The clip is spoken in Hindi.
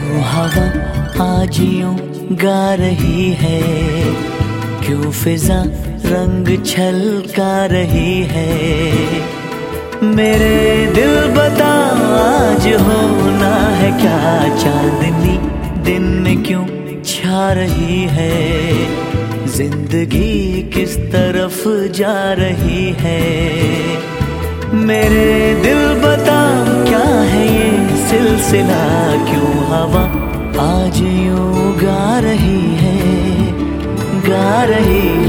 क्यों हवा आज यूं गा रही है, क्यों फिजा रंग छलका रही है। मेरे दिल बता आज होना है क्या, चांदनी दिन में क्यों छा रही है। जिंदगी किस तरफ जा रही है। मेरे दिल बता क्या है ये सिलसिला, क्यों हवा आज यूं गा रही है, गा रही है।